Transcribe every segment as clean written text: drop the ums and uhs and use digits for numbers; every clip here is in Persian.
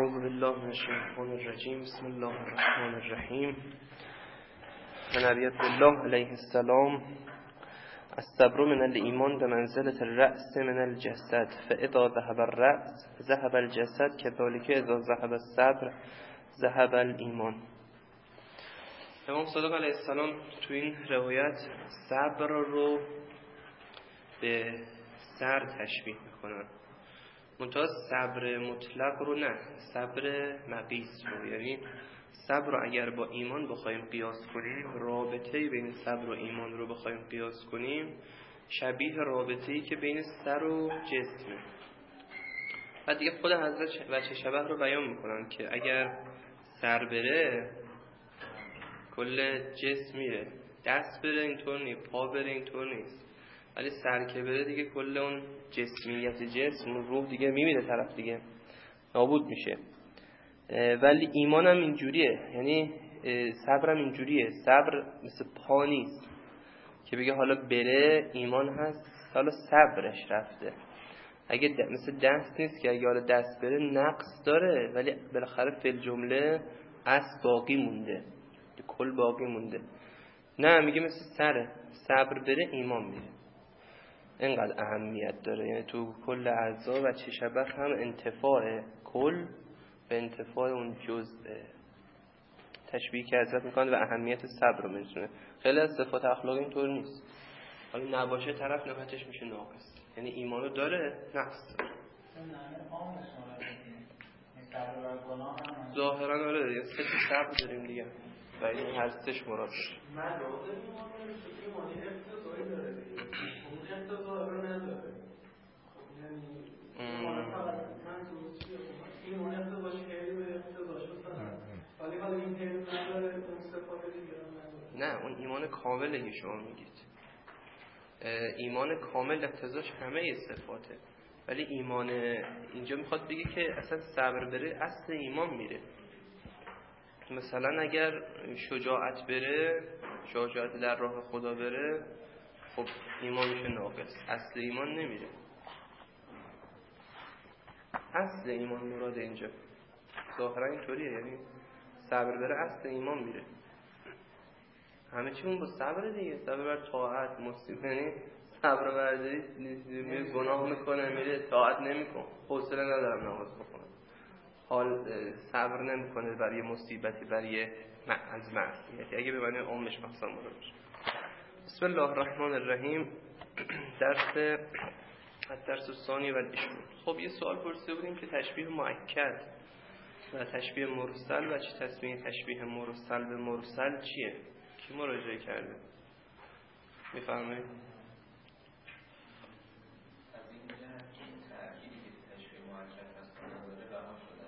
اعوذ بالله من الشیطان الرجیم. بسم الله الرحمن الرحیم. من ابیت الله علیه السلام: الصبر من الایمان بمنزلة الرأس من الجسد فاذا ذهب الرأس ذهب الجسد كذلك اذا ذهب الصبر ذهب الایمان. امام صادق علیه السلام تو این روایت صبر رو به سر تشبیه میکنن، منتها صبر مطلق رو نه، صبر مقیس رو. یعنی صبر رو اگر با ایمان بخوایم قیاس کنیم، رابطه بین صبر و ایمان رو بخوایم قیاس کنیم، شبیه رابطه‌ای که بین سر و جسمه. بعد دیگه خود حضرت وجه شبه رو بیان میکنن که اگر سر بره کل جسم میره، دست بره اینطور نیست، پا بره اینطور نیست، ولی سر که بره دیگه کل اون جسمیت جسم، روح دیگه میمیره، طرف دیگه نابود میشه. ولی ایمان هم اینجوریه، یعنی صبر هم اینجوریه. صبر مثل پا نیست که بگه حالا بره ایمان هست، حالا صبرش رفته. اگه مثل دست نیست که اگه حالا دست بره نقص داره، ولی بالاخره فی الجمله اصل باقی مونده، کل باقی مونده. نه، میگه مثل سره، صبر بره ایمان میره. اینقدر اهمیت داره. یعنی تو کل اعضا و چه شبه هم انتفاع کل به انتفاع اون جزء تشبیه که حضرت میکنه و اهمیت صبر رو میرسونه. خیلی از صفات اخلاقی اینطور نیست، حالا نباشه طرف نهایتش میشه ناقص، یعنی ایمانو داره نقص داره. ظاهرا آره، یه سه صبر داریم دیگه و این هر سهش مراد باشه. من لازم ایمانی اقتضایی داره دیگه، اون اقتضا رو نداره. یعنی ایمان فقط من تو چیه ایمان اقتضاش خیلی به اقتضاش بسنم، ولی حالا این خیلی نداره، اون صفات دیگه رو نداره. نه، اون ایمان کامله که شما میگید. ایمان کامل اقتضاش همه صفاته، ولی ایمان اینجا میخواد بگه که اصلا صبر بره اصل ایمان میره. مثلا اگر شجاعت بره، شجاعت در راه خدا بره، خب ایمان میشه ناقص، اصل ایمان نمیره. اصل ایمان مراد اینجا ظاهرا اینطوریه، یعنی صبر بره اصل ایمان میره. همه چی اون با صبر دیگه، صبر بر طاعت مصیبه، یعنی صبر برداری میره گناه میکنه میره طاعت نمیکنه، حوصله ندارم نماز بخونم، حال صبر نمیکنه برای مصیبتی، برای از معصیتی، اگه به معنی عامش مقصد مراد بشه. بسم الله الرحمن الرحیم. درس الثانی و العشرون. خب یه سوال پرسیده بودیم که تشبیه مؤکد و تشبیه مرسل و چه تسمیه تشبیه مرسل به مرسل چیه؟ کی مراجعه کرده؟ میفرمایید؟ از این جهت که این تأکیدی که تشبیه مؤکد هست نداره رها شده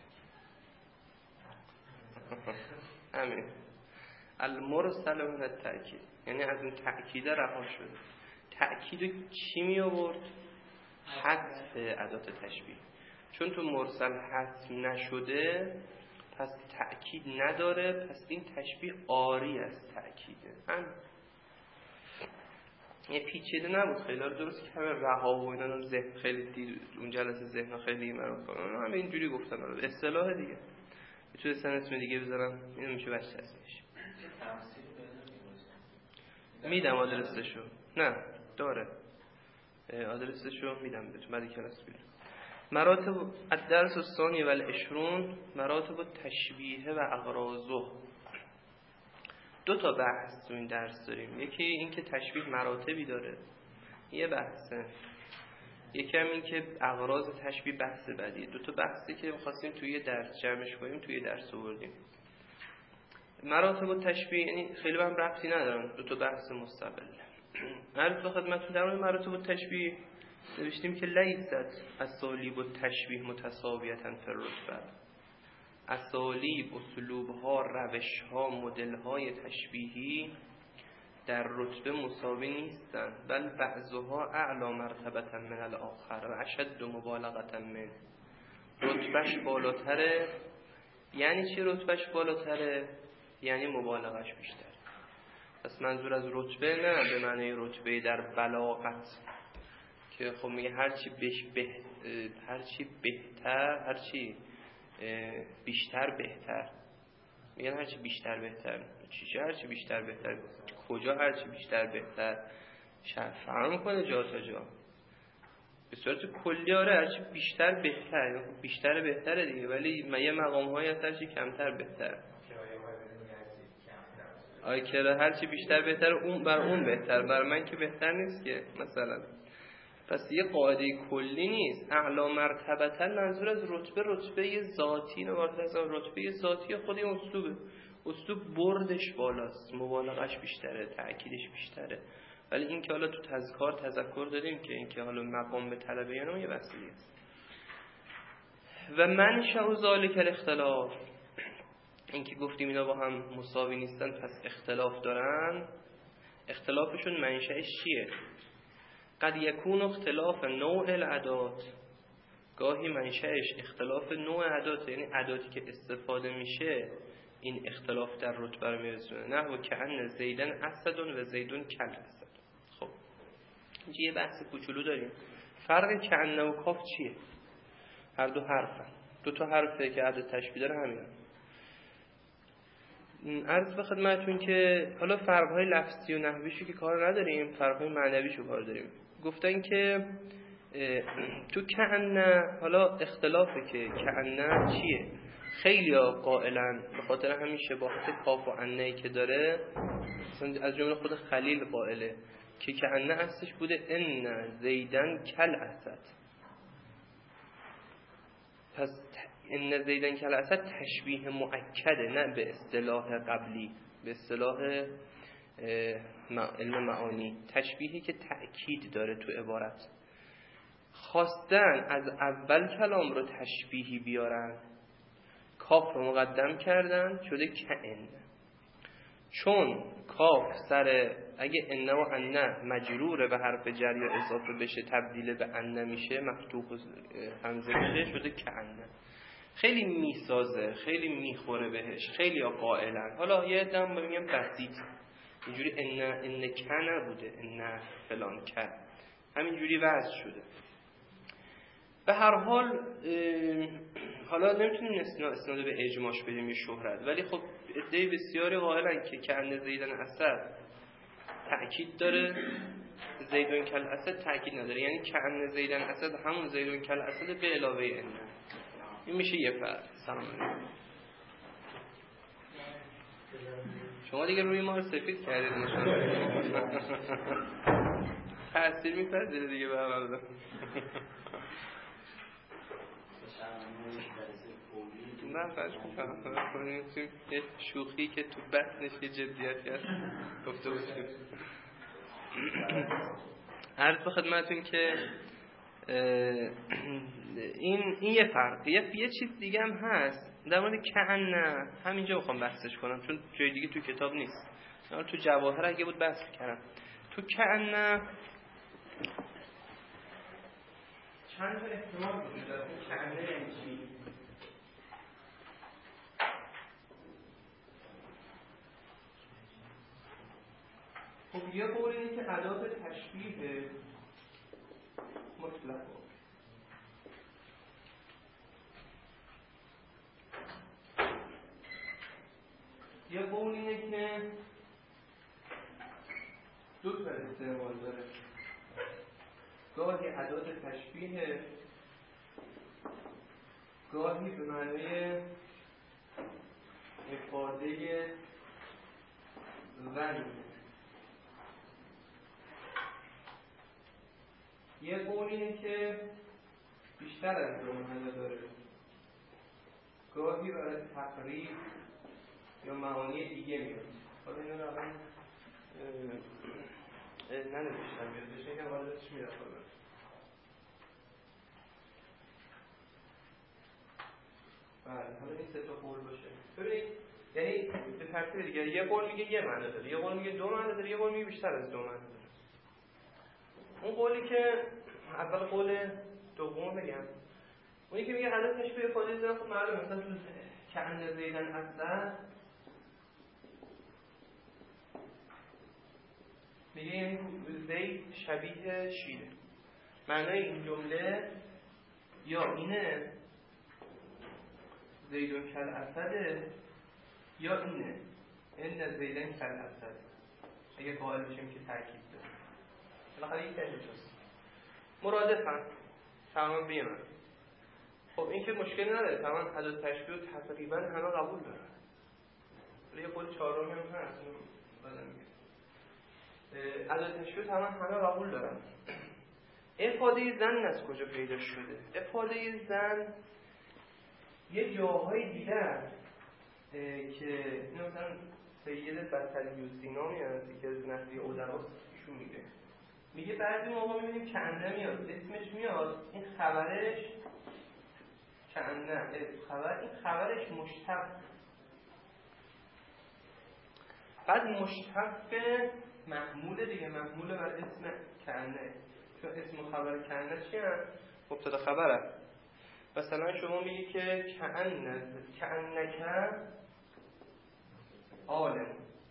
از اون همین المرسل من التأکید، یعنی از اون تأکید رها شده. تأکیدو چی می آورد؟ حذف ادات تشبیه. چون تو مرسل حذف نشده پس تأکید نداره، پس این تشبیه عاری از تأکیده. هم یه پیچیده نبود خیلی، درست که همه رها و اینا رو ذهن خیلی دیر اون جلسه ذهن خیلی مرا کنن، همه اینجوری گفتن رو اصطلاح دیگه میتونه سن اسم دیگه بذارم، اینو میشه بچه هستش. میدم آدرسشو، نه داره آدرسشو میدم بهتون بعد کلاس بیرون. مراتب الدرس الثانی و العشرون مراتب تشبیه و اغراضه. دو تا بحث تو این درس داریم. یکی این که تشبیه مراتبی داره، یه بحثه. یکی هم این که اغراض تشبیه بحث بعدیه. دو تا بحثی که می‌خواستیم توی درس جمعش کنیم توی درس آوردیم. مراتب تشبیه یعنی خیلی هم ربطی ندارن، دو تا بحث مستقل. عرض خدمتتون در مورد مراتب تشبیه نوشتیم که لیست اسالیب التشبیه متساویتاً فی الرتبه. اسالیب، اسلوب‌ها، روش‌ها، مدل‌های تشبیهی در رتبه مساوی نیستند، بل بعضها اعلی مرتبة من الاخر و اشد مبالغة من. رتبهش بالاتره. یعنی چی رتبهش بالاتره؟ یعنی مبالغش بیشتر. پس منظور از رتبه نه به معنی رتبه در بلاغت که خب میگه هرچی بهتر، هرچی بیشتر بهتر، میگن هرچی بیشتر بهتر. چیشه هرچی بیشتر بهتر؟ کجا هرچی بیشتر بهتر؟ فرق میکنه جا تا جا. به صورت کلی آره هرچی بیشتر بهتر، بیشتر بهتره دیگه، ولی یه مقام هایی هست هرچی کمتر بهتر. کرایه هرچی بیشتر بهتر، اون بر اون بهتر، بر من که بهتر نیست که مثلا. پس یه قاعده کلی نیست. اعلی مرتبتا منظور از رتبه ذاتی، رتبه ذاتی خود این اسلوب بردش بالاست، مبالغش بیشتره، تأکیدش بیشتره. ولی این که حالا تو تذکر داریم که این که حالا مقام به طلبه یعنی یه بحثی است. و منشأ ذالک الاختلاف، این که گفتیم اینا با هم مساوی نیستن پس اختلاف دارن، اختلافشون منشأش چیه؟ قد یکون اختلاف نوع العادات، گاهی منشأش اختلاف نوع عادات، یعنی عاداتی که استفاده میشه این اختلاف در رتبه رو میرسونه. نه و کأن زیدن اسد و زیدون کل اسد. خب اینجا یه بحث کوچولو داریم. فرق کأن و کاف چیه؟ هر دو حرفن، دو تا حرفه که عدد تشبیه داره همینه. عرض به خدمتتون که حالا فرق‌های لفظی و نحویشو که کار نداریم، فرق‌های معنویشو کار داریم. گفتن که تو کأن حالا اختلافه که کأن چیه؟ خیلی‌ها قائلن به خاطر همین شباهت کاف و انه‌ای که داره، از جمله خود خلیل قائله که کأن اصلش بوده ان زیدن کل اسد. پس ان زیدن کل اسد تشبیه مؤکده، نه به اصطلاح قبلی، به اصطلاح علم معانی، تشبیهی که تأکید داره تو عبارت. خواستن از اول کلام رو تشبیهی بیارن، کاف رو مقدم کردن شده کأن، چون کاف سر اگه ان و ان مجرور به حرف جر یا اضافه بشه تبدیل به ان میشه، مفتوح همزه بشه شده کأن. خیلی میسازه، خیلی میخوره بهش، خیلی قائلن. حالا یه دم میگم بسیط اینجوری ان کن بوده، ان فلان کن، همینجوری وضع شده. به هر حال حالا نمیتونیم اسناد به اجماش بدیم یه شهرت، ولی خب عده بسیاری قائلن که کأن زیدن اسد تأکید داره، زیدون کل اسد تأکید نداره، یعنی کأن زیدن اسد همون زیدون کل اسد به علاوه ان. این میشه یه فرق. سلام علیکم. شما دیگه روی ما رو سفید کردید نشان تأثیر میپذیره دیگه به عمل. نه فرش میکنم یه شوخی که تو بطنش یه جدیتی هست گفته باشیم. عرض به خدمتون که این یه فرق. یه چیز دیگه هم هست در مورد کأن، همینجا میخوام بحثش کنم چون جای دیگه تو کتاب نیست. تو جواهر اگه بود بحث کردم. تو کأن چند تا احتمال وجود داره. کأن یعنی چی؟ خب یه قول اینه که ادات تشبیه مطلق، یه قول اینه که دو تا استعمال داره، گاهی ادات تشبیه، گاهی به معنی افاده ظن. یه قول اینه که بیشتر از دو معنی داره، گاهی برای تقریب یا معانی دیگه میاد. حالا اینو رو الان ننوشتم بیادش، یکم واردش میرم خواهد. بله حالا این سه تا قول باشه. ببینید یعنی به ترتیب دیگه، یه قول میگه یه معنی داره، یه قول میگه دو معنی داره، یه قول میگه بیشتر از دو معنی داره. اون قولی که اول قول دوم بگم، اونی که میگه عدد تشبیه افاده داره، خب معلومه مثلا تو کأن زیدن اسد میگه یعنی زید شبیه شیره. معنای این جمله یا اینه زیدون کل اسده یا اینه این زیدن کل اسد اگه قائل بشیم که تاکید داره بالاخره یک تجوز مرادفن تمام بیمه. خب این که مشکلی نداره تمام ادات تشبیه تقریبا همه قبول دارن ولی خود چهارمی هم هست بعدم میگه ادات تشبیه تمام همه قبول دارن. افاده زن از کجا پیدا شده؟ افاده زن یه جاهای دیده است که اینو مثلا سید بطلیوسی نامی هست که از نحوی ادباست ایشون میگه بعضی موقع میبینیم کأنه میاد اسمش میاد این خبرش کأنه این خبرش مشتق بعد مشتق محموله دیگه محموله بر اسم کأنه چون اسم و خبر کأنه چی هست؟ مبتدا خبر هست. مثلا شما میگی که کأنک عالم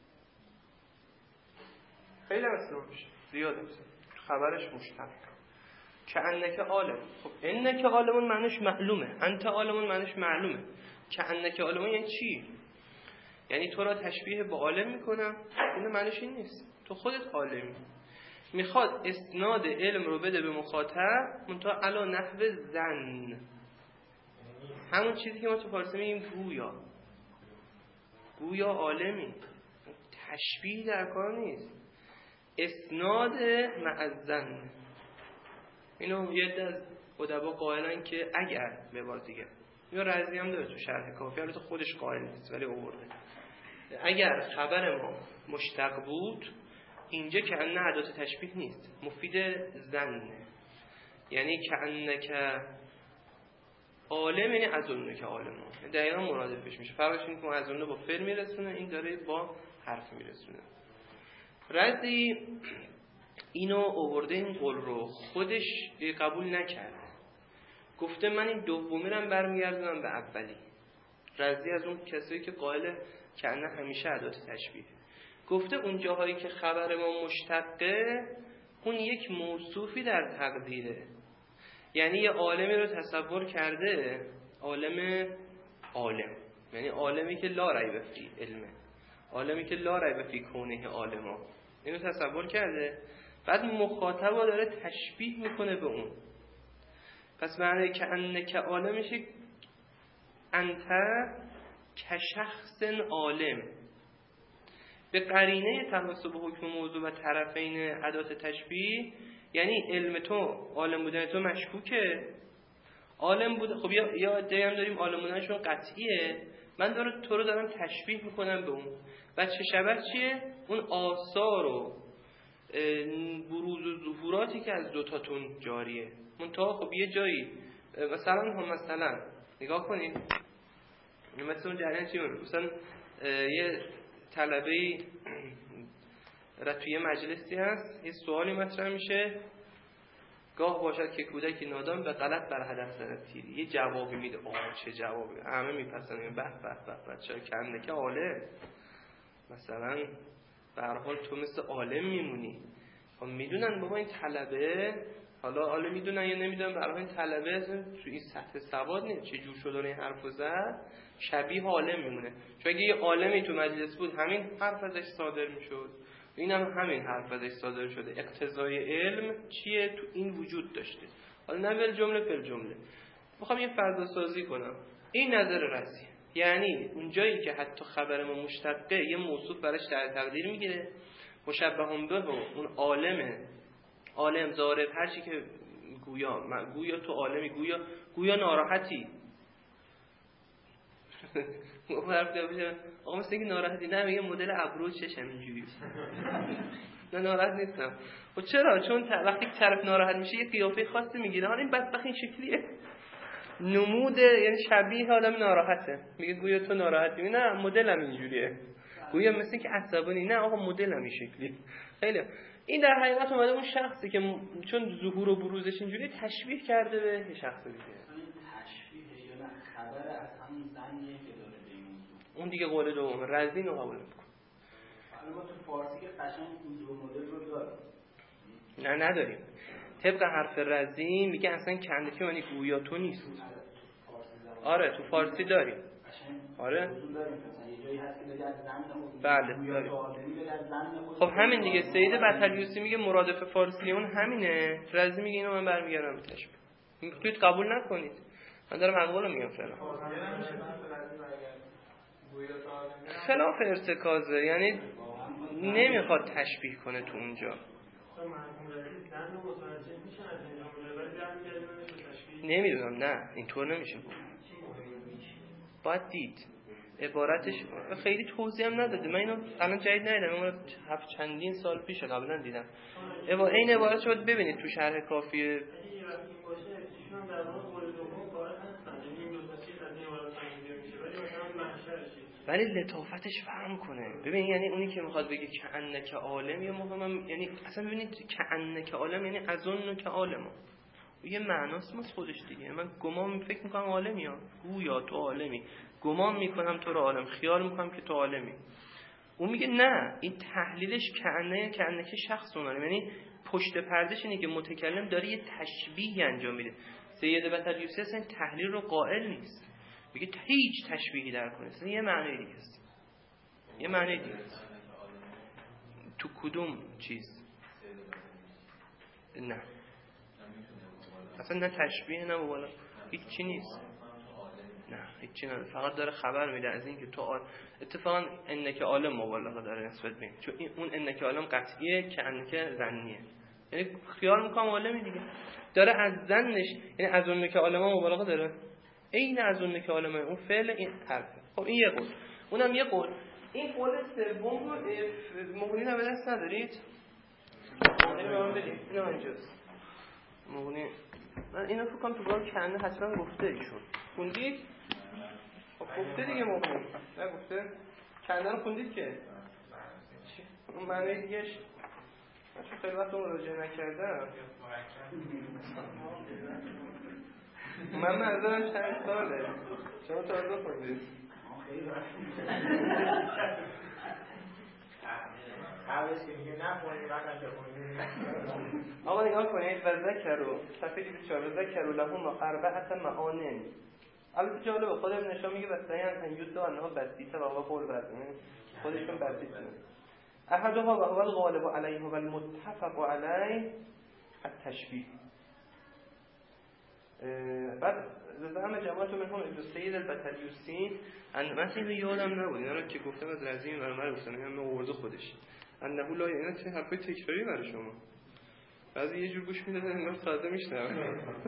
خیلی اصلا میشه زیاد میشه خبرش مشتق کأنک عالم. خب انک عالمون معنیش معلومه انت عالمون معنیش معلومه کأنک عالمون یعنی چی؟ یعنی تو را تشبیه با عالم میکنم این معنیش این نیست تو خودت عالمی. میخواد اسناد علم رو بده به مخاطب منتها علا نحو زن همون چیزی که ما تو فارسی میگیم گویا عالمی تشبیه در کار نیست اسناد معزن. اینو یه عده از ادبا قائلن که اگر به باز دیگه اینو رازی هم داره تو شرح کافی البته خودش قائل نیست ولی آورده اگر خبر ما مشتق بود اینجا کأنه ادات تشبیه نیست مفید زنه یعنی کأنک عالم یعنی اظن که عالم دقیقا مرادفش میشه فرقش اینه که ما اظن با فعل میرسونه این داره با حرف میرسونه. رازی اینو آورده این قول رو خودش قبول نکرد گفته من این دومی رو برمیگردونم به اولی. رازی از اون کسایی که قائل کأنه همیشه ادات تشبیه گفته اون جاهایی که خبر ما مشتقه اون یک موصوفی در تقدیره یعنی یه عالمی رو تصور کرده عالم یعنی عالمی که لا ریب فی علمه عالمی که لا ریب فی کونه عالما اینو تصور کرده بعد مخاطب رو داره تشبیه میکنه به اون. پس معنی که انک عالم میشه انت کشخص عالم به قرینه تناسب حکم موضوع و طرفین ادات تشبیه یعنی علم تو عالم بودن تو مشکوکه عالم بود. خب یا ادعا هم داریم عالم بودنشون قطعیه من تو رو دارم تشبیه میکنم به اون و چه شبه چیه؟ اون آثار و بروز و ظهوراتی که از دوتاتون جاریه منتها خب یه جایی مثلا نگاه کنید مثل اون جریان چی مثلا یه طلبه‌ای توی مجلسی هست یه سوالی مطرح میشه گاه باشد که کودکی نادان به غلط بر هدف زند تیری یه جوابی میده چه جوابی همه میپسندن به بچه‌ها کأنک عالم مثلا به هر حال تو مثل عالم میمونی. خب میدونن بابا این طلبه حالا میدونن یا نمیدونن به هر حال این طلبه تو این سطح سواد نیست چه جور شده این حرفو زد شبیه عالم میمونه چون اگه یه عالمی تو مجلس بود همین حرف ازش صادر میشد اینم همین حرف ازش صادر شده اقتضای علم چیه تو این وجود داشته حالا نه ول جمله فل جمله. میخوام یه فرض سازی کنم این نظر رازی یعنی اون جایی که حتی خبر ما مشتقه یه موصوف براش در تقدیر میگیره مشبه به اون عالم ضارب هر چی که گویا تو عالمی گویا ناراحتی آقا مثل اینکه ناراحتی نه میگه مدل ابرو چشم اینجوری نه ناراحت نیستم. و چرا؟ چون وقتی که طرف ناراحت میشه یه قیافه خاصی میگیره حالا این بدبخت این شکلیه نموده یعنی شبیه آدم ناراحته میگه گویا تو ناراحتی نه مدلم اینجوریه گویا مثل اینکه عصبانی نه آقا مدلم این شکلی. خیلی این در حقیقت اومده اون شخصی که چون ظهور و بروزش اینجوری تشبیه کرده به شخص دیگه تشبیه یا نه خبر از همون زنیه که داره به این موضوع اون دیگه قول دوم رازی رو قبول میکنه. حالا ما تو فارسی که قشنگ این دو مدل رو داریم نه نداریم طبق حرف رازی میگه اصلا کندکی معنی گویا تو نیست فارسی زبان آره تو فارسی داریم. آره بله داریم. خب همین دیگه، سید بطلیوسی میگه مرادف فارسی اون همینه، رازی میگه اینو من برمیگردم به تشبیه. میگید قبول نکنید، من دارم عقل رو میگم فعلا. خلاف ارتکازه، یعنی نمیخواد تشبیه کنه تو اونجا. نمیدونم، نه اینطور نمیشه بود، باید دید عبارتش خیلی توضیح هم نداده. من اینو الان جدید ندیدم، من چندین سال پیش قبلا دیدم. این عبارت رو ببینید تو شرح کافیه. ولی لطافتش فهم کنه. ببین یعنی اونی که میخواد بگه کأنک عالم، یا مهم یعنی اصلا ببینید کأنک عالم یعنی اظنک عالم، یه معناست ماست خودش دیگه. من گمان فکر میکنم عالمی ها، گویا تو عالمی، گمان میکنم تو رو عالم، خیال میکنم که تو عالمی. اون میگه نه، این تحلیلش کأنک شخص اونه، یعنی پشت پردهش اینه که متکلم داره یه تشبیه انجام میده. سید بطلیوسی اصلا تحلیل رو قائل نیست، میگه هیچ تشبیهی در کنه، اصلا یه معنی دیگه است، یه معنی دیگه است. تو کدوم چیز؟ نه اصلا نه تشبیه نه بالا، هیچ چی نیست، نه هیچ چی نه، فقط داره خبر میده از این که تو اتفاقا انک عالم مبالغه داره نسبت به این، چون اون انک عالم قطعیه که انک ظنیه، یعنی خیال میکنم عالمی دیگه، داره از ظنش، یعنی از اون که عالم مبالغه داره، این از اون که عالم اون فعل این حرفه. خب این یه قول، اونم یه قول. این قول سوم رو مغنی رو به دست ندارید؟ مغنی رو من بدید، اینو اینجاست مغنی. من اینو فکر کنم تو بار کنده حتما گفته ایشون، خوندید؟ خب گفته دیگه مغنی، نگفته؟ کنده رو خوندید که؟ اون معنی دیگهش من چون خیلی وقت اون راجعه نکردم، من منظرم چند ساله، شما تازه خوندید. آقا نگاه کنید، و ذکروا صفحه 24 ذکروا لهم اربعه معان. البته جالبه خود ابن هشام میگه واسه ان یوسف انها بسیطه و هو قول بعد خودشون بسیطه. احدها و هو الغالب علیه و المتفق علیه التشبیه. بعد زعم جماعت منهم ابن سید البطلیوسی ان من اینو یادم نبود، اینا رو که گفتم از رزین برام گفتم، میگم آورده خودش انه لا، اینا چه حرفای تکراری برای شما، بعضی یه جور گوش میدن انگار تازه میشنم. سید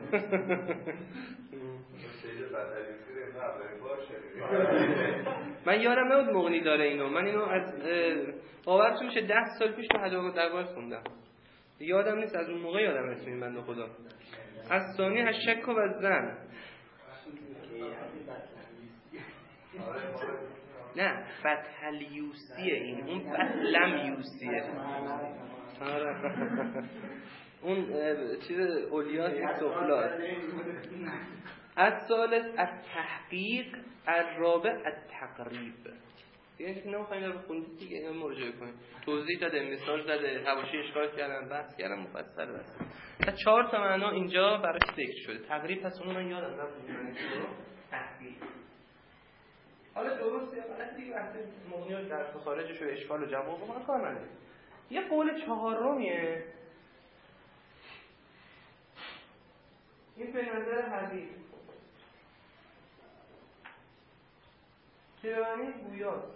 بطلیوسی رو اولین بار شنیدم، من یادم نبود مغنی داره اینو. من اینو از باورتون میشه 10 سال پیش تو حداقل دربار خوندم، یادم نیست از اون موقع یادم اسم این بنده خدا. از ثانی هشک و زن، نه فتحلیوسیه این، اون فتلمیوسیه، اون چیز اولیاتی سفلاست. از ثالث التحقیق، الرابع التقریب. یعنی که نمیخواین رو بخونید دیگه، مراجعه کنید. توضیح داده، مثال زده، حواشی اشکال کردن، بحث کردن، مفصل بس. تا 4 تا معنا اینجا براش ذکر شده. تقریب پس اون من یادم رفت معنی چی رو؟ تحقیق. حالا درسته یا غلط دیگه وقتی مغنی رو در خارجش و اشکال و جواب بکنن کار نداره. یه قول چهارمیه، این به نظر حدیث که معنی گویاست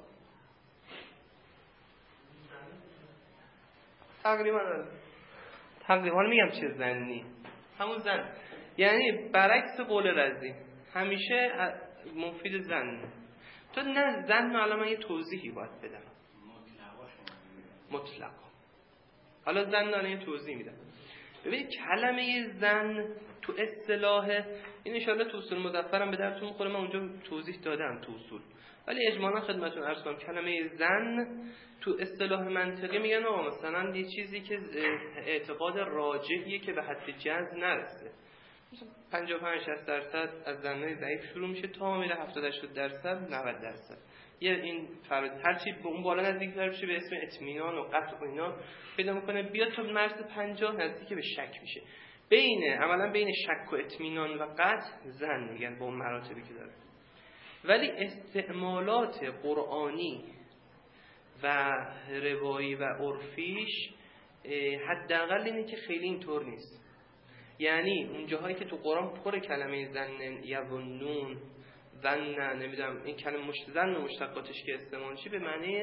تقریبا میگم چه زنی، همون زن، یعنی برعکس قول رزی همیشه مفید زن. تو نه زن، الان من یه توضیحی باید بدم مطلق. حالا زن داره یه توضیح میدم. ببینید کلمه زن تو اصطلاح این ان شاءالله تو اصول مظفرم به درتون میخوره، من اونجا توضیح دادم تو اصول، ولی اجمالا خدمتتون عرض کنم کلمه زن تو اصطلاح منطقی میگن آقا مثلا یه چیزی که اعتقاد راجحیه که به حد جزم نرسه، مثلا 55-60% از زنای ضعیف شروع میشه تا میره 70-80%، 90%. یه این فرض هر چی به اون بالا نزدیک‌تر بشه به اسم اطمینان و قطع و اینا پیدا میکنه، بیاد تا مرز 50 نزدیک به شک میشه. عملا بین شک و اطمینان و قطع ظن میگن با اون مراتبی که داره. ولی استعمالات قرآنی و روایی و عرفیش حداقل اینه که خیلی اینطور نیست. یعنی اون جاهایی که تو قرآن پر کلمه ظن، یظنون، ظن، نمیدونم این کلمه ظن و مشتقاتش که استعمال میشه به معنی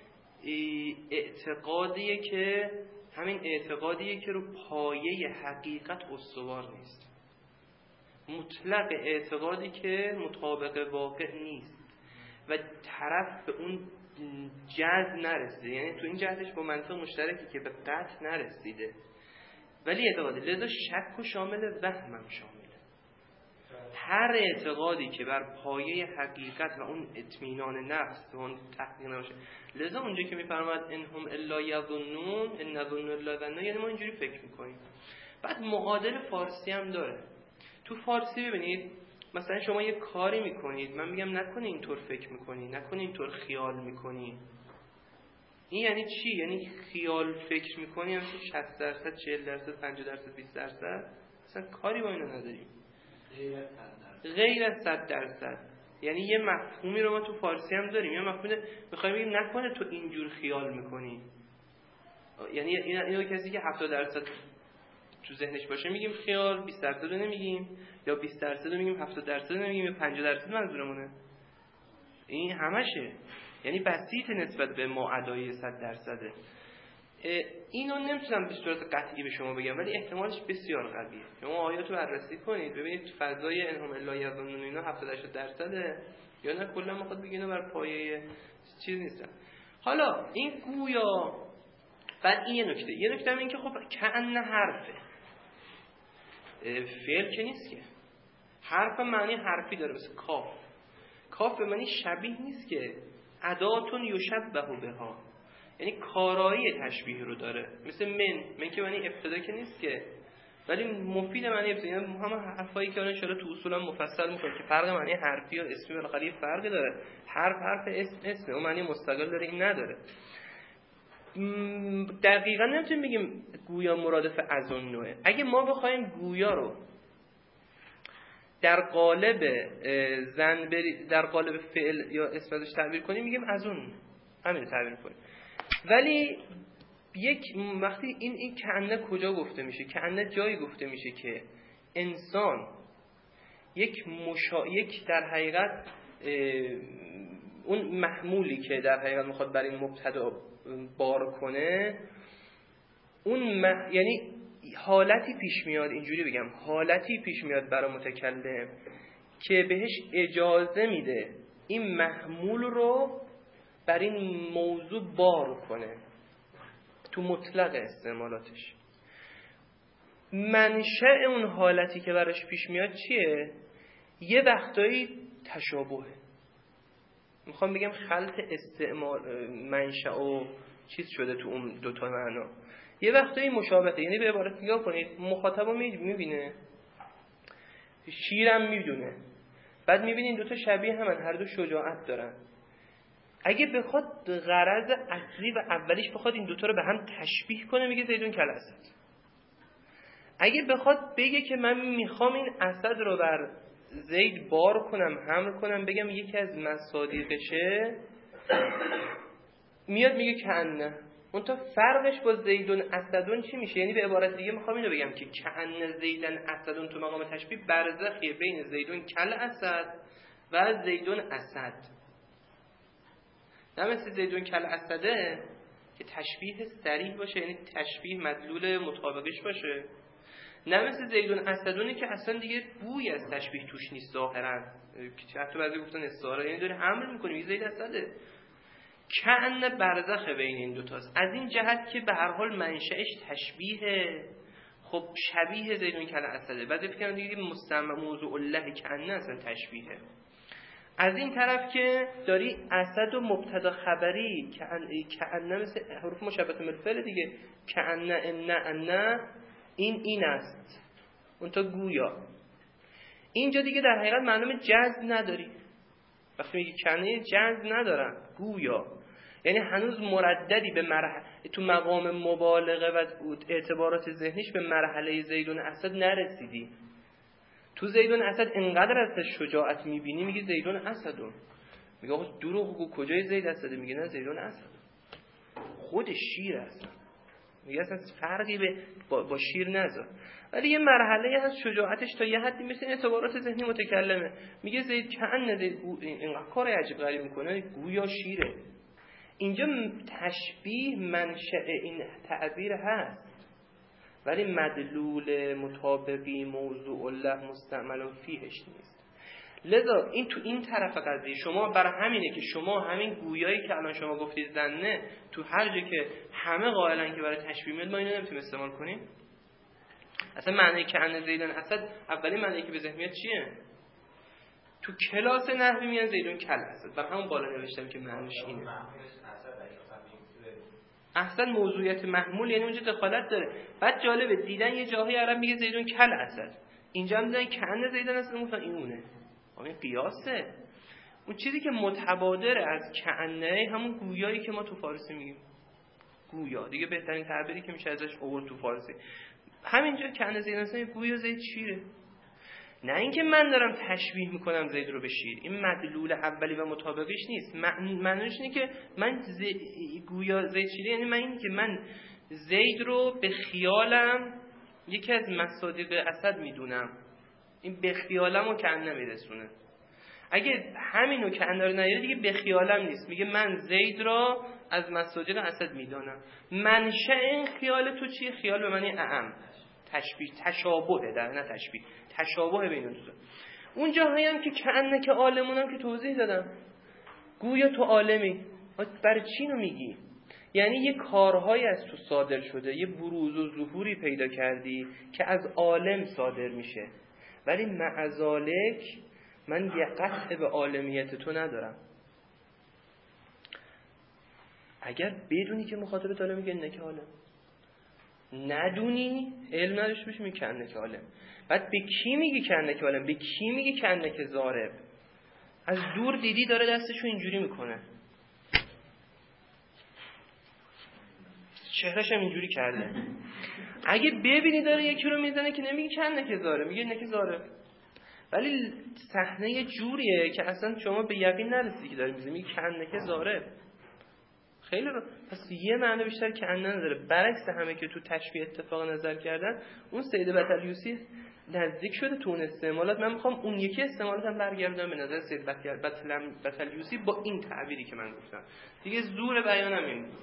اعتقادیه که همین اعتقادیه که رو پایه حقیقت استوار نیست، مطلق اعتقادی که مطابق واقع نیست و طرف به اون جزم نرسیده، یعنی تو این جهتش با منطق مشترکی که به قطع نرسیده ولی اعتقادی. لذا شک و شامل، وهم هم شامله. هر اعتقادی که بر پایه حقیقت و اون اطمینان نفس و اون تحقیق نباشه. لذا اونجا که میفرماد انهم الا یظنون ان نظن الا ظنا، یعنی ما اینجوری فکر میکنیم. بعد معادل فارسی هم داره. تو فارسی ببینید مثلا شما یه کاری میکنید، من میگم نکنی اینطور فکر میکنی، نکنی اینطور خیال میکنی. این یعنی چی؟ یعنی خیال فکر میکنی یعنی 60%، 40%، 50%، 20%، اصلا کاری با اینا نداریم. غیر از 100%. یعنی یه مفهومی رو ما تو فارسی هم داریم، یه مفهومی میخوایم بگیم نکنه تو اینجور خیال میکنی. یعنی اینو کسی که 70% تو ذهنش باشه میگیم خیال، 20% رو نمیگیم، یا 20% رو میگیم، 70% رو نمیگیم، یا 50% منظورمونه. این همشه، یعنی بسیط نسبت به ما ادای 100%. اینو نمیتونم به صورت قطعی به شما بگم ولی احتمالش بسیار قویه. شما آیاتو بررسی کنید ببینید فضای انهم الا یظنون اینا 70-80% یا نه کلا ما خود بگیم بر پایه چیز نیستن. حالا این گویا بعد این یه نکته هم این که خب کأن حرفه، فعل که نیست که. حرف معنی حرفی داره، مثل کاف به معنی شبیه نیست که، اداتون یشبه بها، یعنی کارایی تشبیه رو داره. مثل من که معنی ابتدا که نیست که، ولی مفید معنی ابتدا. یعنی همه حرفایی که ان شاء الله تو اصولا مفصل میکنه که فرق معنی حرفی و اسمی بالاخره یه فرقی داره. حرف اسم اون معنی مستقل داره، این نداره. دقیقاً نمیتونیم بگیم گویا مرادف از اون نوعه. اگه ما بخوایم گویا رو در قالب در قالب فعل یا اسم ازش تعبیر کنیم میگیم از اون، همین تعبیر کنیم. ولی وقتی این کأنه کجا گفته میشه؟ کأنه جایی گفته میشه که انسان یک در حقیقت اون محمولی که در حقیقت میخواد بر این مبتدا بار کنه یعنی حالتی پیش میاد، اینجوری بگم، حالتی پیش میاد برای متکلم که بهش اجازه میده این محمول رو بر این موضوع بار کنه تو مطلق استعمالاتش. منشأ اون حالتی که براش پیش میاد چیه؟ یه وقتایی تشابهه. میخوام بگم خلط استعمال منشأ و چیز شده تو اون دوتا معنا. یه وقتایی مشابهه، یعنی به عبارت نگاه کنید مخاطبو میبینه، شیرم میدونه، بعد میبینین دوتا شبیه همن، هر دو شجاعت دارن. اگه بخواد غرض اصلی و اولیش بخواد این دوتا رو به هم تشبیه کنه میگه زیدون کل اسد. اگه بخواد بگه که من میخوام این اسد رو بر زید بار کنم، حمل کنم، بگم یکی از مصادیقشه، میاد میگه کأنه. اون تا فرقش با زیدون اسدون چی میشه؟ یعنی به عبارت دیگه میخوام اینو بگم که کأن زیدن اسدون تو مقام تشبیه برزخیه بین زیدون کل اسد و زیدون اسد. نه مثل زیدون کل اسده که تشبیه صریح باشه، یعنی تشبیه مدلول مطابقش باشه، نه مثل زیدون اسدونی که اصلا دیگه بوی از تشبیه توش نیست ظاهرا، که حتی بعضی گفتن استعاره، یعنی داره حمل میکنه زید اسده. کأن برزخ بین این دوتاست، از این جهت که به هر حال منشأش تشبیه. خب شبیه زیدون کل اسده، بعضی فکر کنن دیگه موضوع الله کأن اصلا تشبیهه. از این طرف که داری اسد و مبتدا خبری کأن مثل حروف مشبهه بالفعل دیگه، کأن ان این است، اون تا گویا. اینجا دیگه در حقیقت معنی جزم نداری. وقتی میگی کأن جزم ندارم، گویا، یعنی هنوز مرددی به تو مقام مبالغه و اعتبارات ذهنیش به مرحله زیدون اسد نرسیدی. تو زیدون اسد انقدر از شجاعت میبینی میگی زیدون اسدون، میگه آقا دروغ کجای زید اسده؟ میگه نه زیدون اسد، خود شیر اصلا، میگه اصلا فرقی با شیر نذار. ولی یه مرحله از شجاعتش تا یه حدی مثل اعتبارات ذهنی متکلمه، میگه زید کأن زید اینقدر کار عجیب غریب میکنه گویا شیره. اینجا تشبیه منشأ این تعبیر هست ولی مدلول مطابقی موضوع الله مستعمل فیهش نیست. لذا این تو این طرف قضیه شما برای همینه که شما همین گویایی که الان شما گفتید زنه تو هر جا که همه قائلن که برای تشبیه میاد ما اینو نمیتونیم استعمال کنیم. اصلا معنی کأن زیدون اسد اولی معنی که به ذهن میاد چیه؟ تو کلاس نحوی میان زیدون کل اسد، برای همون بالا نوشتم که معنیش اینه. اصلا موضوعیت محمول یعنی اونجا دخالت داره. بعد جالبه دیدن یه جاهای عرب میگه زیدون کل اسد، اینجا هم دیدن کأن زیدون اسد گفتن این اونه. این قیاسه. اون چیزی که متبادر از کأنه همون گویایی که ما تو فارسی میگیم. گویا دیگه بهترین تعبیری که میشه ازش آورد تو فارسی. همینجا کأن زیدون اسد گویا زید شیره. نه اینکه من دارم تشبیه میکنم زید رو به شیر، این مدلول اولی و مطابقیش نیست. معنیش اینه که من گویا زید شیره، یعنی من اینه که من زید رو به خیالم یکی از مصادیق اسد میدونم، این به خیالم رو کأن نمیرسونه. اگه همینو کأن رو نیاره دیگه به خیالم نیست، میگه من زید را از مصادیق اسد میدونم. منشأ این خیال تو چیه؟ خیال به معنی اعم، تشبیه، تشابه، در نه تشبیه، تشابه بین اون دو. اون جاهایی هم که کأن که عالمونم که توضیح دادم، گویا تو عالمی، برای چی اینو میگی؟ یعنی یه کارهایی از تو صادر شده، یه بروز و ظهوری پیدا کردی که از عالم صادر میشه، ولی معذالک من یه قطع به عالمیت تو ندارم. اگر بدونی که مخاطب عالم میگه نک عالم، ندونی علم نداشته باشی میگه کنک عالم. بعد به کی میگی کنک عالم؟ به کی میگی کنک زارب؟ از دور دیدی داره دستشو اینجوری میکنه، چهرهش هم اینجوری کرده. اگه ببینی داره یکی رو میزنه که نمیگی کنک زارب، میگه نک زارب. ولی صحنه جوریه که اصلا شما به یقین نرسی که داره میزنه، میگی کنک زارب. خیلی رو پس یه معنی بیشتر که ان نداره. برعکس همه که تو تشبیه اتفاق نظر کردن، اون سید بطلیوسی نزدیک شده تو اون استعمالات. من میخوام اون یکی استعمالات هم برگردم به نظر سید بطلیوسی با این تعبیری که من گفتم. دیگه زور بیانم این بود.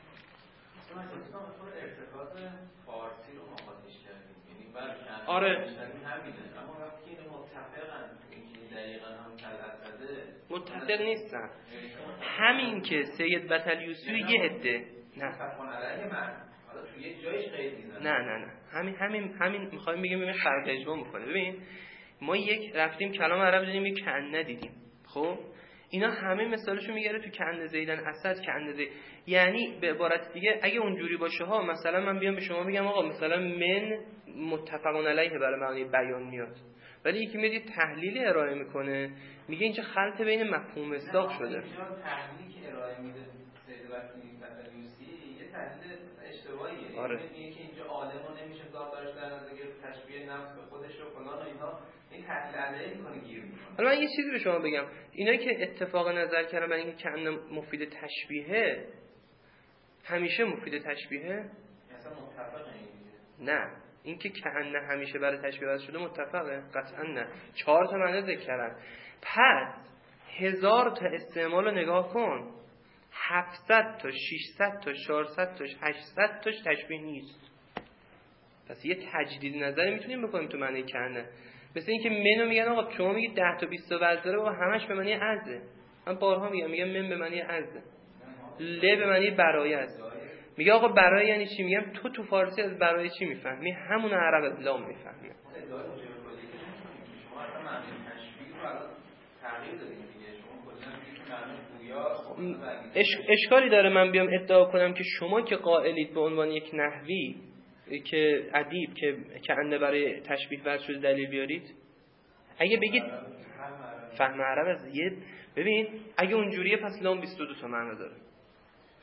ارتکاز فارسی رو مخاطش کردیم، یعنی برای آره همینه، اما وقتی این متفقن اینکه دقیقاً هم کلاسده متفق نیستن. همین که سید بطلیوسی یه عده نه تفقان علیه من حالا تو یه جایش قید میزنه، نه همین میخوایم بگیم خلق اجماع میکنه. ببین ما یک رفتیم کلام عرب دیدیم، یک کأن ندیدیم. خب اینا همه مثالشو میگیره تو کأن زیدن اسد، کأن زید. یعنی به عبارت دیگه اگه اونجوری باشه ها، مثلا من بیام به شما میگم آقا مثلا من متفقون علیه برای معنی بیان میاد، ولی یکی میاد تحلیل ارائه میکنه میگه اینجا خلط بین مفهوم مصداق شده. اینجا تحلیلی که ارائه میده سید بطلیوسی یه تحلیل اشتباهیه. آره. میگه که اینجا عالمو نمیشه ذات داشت در نظر گرفت، تشبیه نفس به خودش و فلان و اینها، این تحلیل علیه میکنه، گیر میکنه. حالا من یه چیزی به شما بگم، اینایی که اتفاق نظر کردن برای اینکه کأن مفید تشبیهه، همیشه مفید تشبیهه؟ اصلا متفقه این؟ نه، اینکه کأن همیشه برای تشبیه واسه شده متفقه؟ قطعا نه. 4 تا معنی ذکر کردن. پس 1000 تا استعمال رو نگاه کن، 700 تا 600 تا 400 تا 800 تاش تشبیه نیست. پس یه تجدید نظری میتونیم بکنیم تو معنی کأن. مثل اینکه منو میگن آقا شما میگید 10 تا 20 تا وزن داره و همش به معنی عزه. من بارها میگم من به معنی عزه، ل به معنی برای است. میگه آقا برای یعنی چی؟ میگم تو فارسی از برای چی میفهمی؟ همون عرب از لام میفهمی. شما اصلا معنی تشبیه رو الان تغییر دادیم دیگه. شما کلا میگید معنی گویا اشکالی داره من بیام ادعا کنم که شما که قائلید به عنوان یک نحوی که ادیب که کأن برای تشبیه وضع شده دلیل بیارید؟ اگه بگید فهم عرب از یه، ببین اگه اونجوریه پس لام 22 تا معنی داره.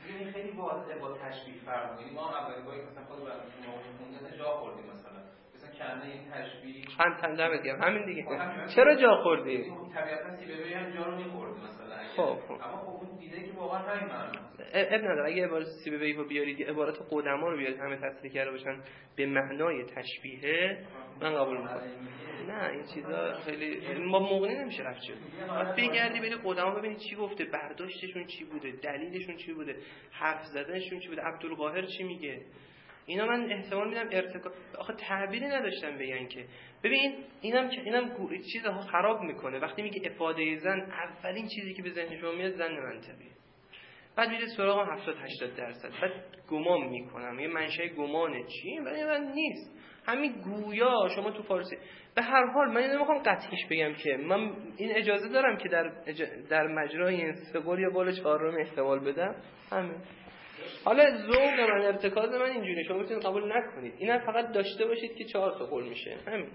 این خیلی واضحه با تشبیه فرق می‌کنه. ما اولین باری مثلا خود براتون خوندن جا خوردیم مثلا کنه این تشبیه دمت گرم همین دیگه. چرا جا خوردی؟ طبیعتا سیبوی هم جا رو می‌خورد مثلا. خب اما خب اون دیده که واقعا همین معنی اب نداره. اگه عبارت سیبوی رو بیارید عبارت قدما رو بیارید همه تصریح کرده باشن به معنای تشبیه من قبول می‌کنم. نه این چیزا خیلی ما موقعی نمیشه رفت چه. بعد بگردی برید قدما ببینید چی گفته، برداشتشون چی بوده، دلیلشون چی بوده، حرف زدنشون چی بوده، عبدالقاهر چی میگه. اینا من احتمال میدم ارتکاب آخه تعبیری نداشتن بگن که. ببین اینم چیزها خراب میکنه. وقتی میگه افاده زن اولین چیزی که به ذهن شما میاد زن منطقی، بعد میره سراغ 70-80%، بعد گمان میکنم یه منشأ گمانه چی ولی من نیست، همین گویا. شما تو فارسی به هر حال من نمیخوام قطعیش بگم که من این اجازه دارم که در مجرای این سه قول یا قول چهارم احتمال بدم همین. حالا ذوق من ارتکاز من اینجوریه، شما میتونید قبول نکنید. اینا فقط داشته باشید که 4 تا قول میشه همین.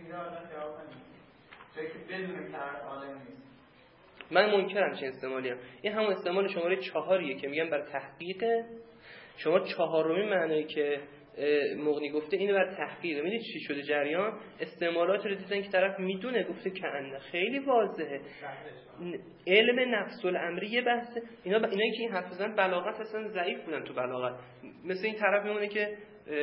من منکرم چه استعمالیم. این همون استعمال شماره 4 که میگم بر تحقیق. شما 4مین معنایی که مغنی گفته اینو بر تحقیق. میدونید چی شده جریان؟ استعمالات رو دیدن که طرف میدونه گفته کأنه. خیلی واضحه. علم نفس الامری یه بحثه. اینایی که این حرف زدن بلاغت اصلا ضعیف بودن تو بلاغت. مثل این طرف میمونه که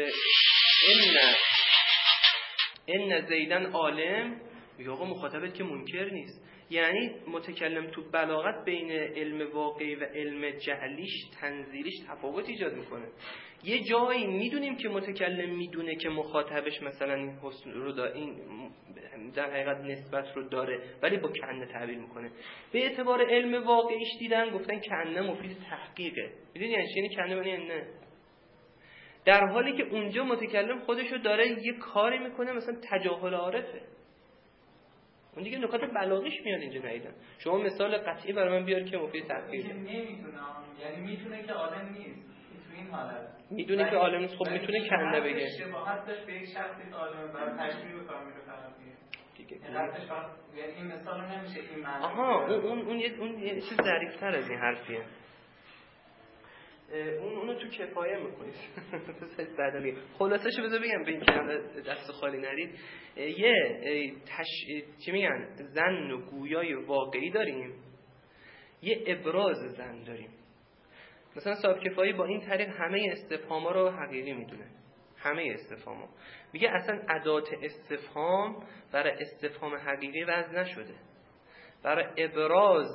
ان زیدن عالم، میگه آقا مخاطبت که منکر نیست. یعنی متکلم تو بلاغت بین علم واقعی و علم جعلیش تنزیلیش تفاوت ایجاد میکنه. یه جایی میدونیم که متکلم میدونه که مخاطبش مثلا این حسن رو داره، این در حقیقت نسبت رو داره، ولی با کنه تعبیر میکنه. به اعتبار علم واقعیش دیدن گفتن کنه مفید تحقیقه. میدونی یعنی چی کنه معنی نه؟ در حالی که اونجا متکلم خودشو داره یه کاری میکنه مثلا تجاهل عارفه. اون دیگه نکات بلاغیش میاد اینجا نیدن. شما مثال قطعی برای من بیار که مفید تحقیقه. نمیتونه، یعنی میتونه که آدم نیست تو این حالت. میدونه که عالم نیست، خب میتونه کنده بگه. شباهت داشت به یک شخصی که عالم برای تشبیه بکنم میره طرفیه. دیگه یعنی این مثال نمیشه این معنی. آها اون یه چیز ظریف‌تر از این حرفیه. اونو تو کفایه میکنید. بعدا میگم. خلاصه‌شو بذار بگم به این که دست خالی نرید. چی میگن؟ ظن و گویای واقعی داریم. یه ابراز ظن داریم. مثلا صاحب کفایی با این طریق همه استفهاما رو حقیقی میدونه. همه استفهاما. میگه اصلا ادات استفهام برای استفهام حقیقی وضع نشده. برای ابراز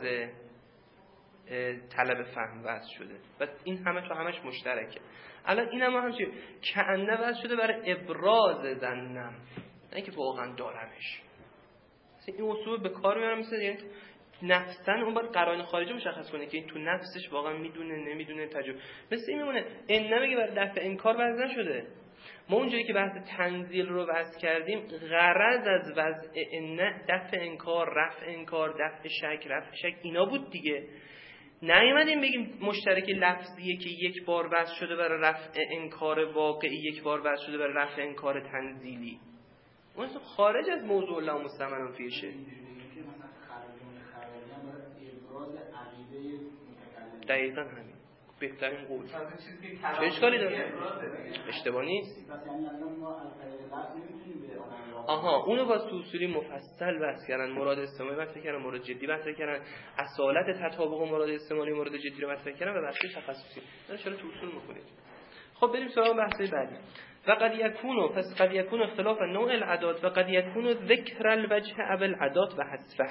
طلب فهم وضع شده و این همه تو همش مشترکه. الان اینم همچین کأنه وضع شده برای ابراز ظنم، نه که واقعا دارمش. این اصول به کار میارم مثل یعنی نفسن اون باید قرائن خارجی مشخص کنه که این تو نفسش واقعا میدونه نمیدونه تجربه. مثل این میمونه ان میگه برای دفع انکار وضع نشده. ما اونجایی که بحث تنزیل رو وضع کردیم غرض از وضع ان دفع انکار، رفع انکار، دفع شک، رفع شک اینا بود دیگه. نیومدیم بگیم مشترک لفظیه که یک بار وضع شده برای رفع انکار واقعی، یک بار وضع شده برای رفع انکار تنزیلی. اون اصلا خارج از موضوع لا مستمر فیشه. دقیقاً همین بهترین قول. چه اشکالی داره؟ اشتباه نیست. آها اونو با اصولی مفصل بحث کردن، مراد استعمالی مطرح کردن، مراد جدی مطرح کردن، اصالت تطابق مراد استعمالی مراد جدی رو مطرح کردن و بحث تخصصی. نه چرا تو اصول می‌کنید؟ خب بریم سراغ بحث بعدی. و قد یکون پس قد یکون اختلاف نوع العداد و قد یکون ذکر الوجه او العداد و حذفه.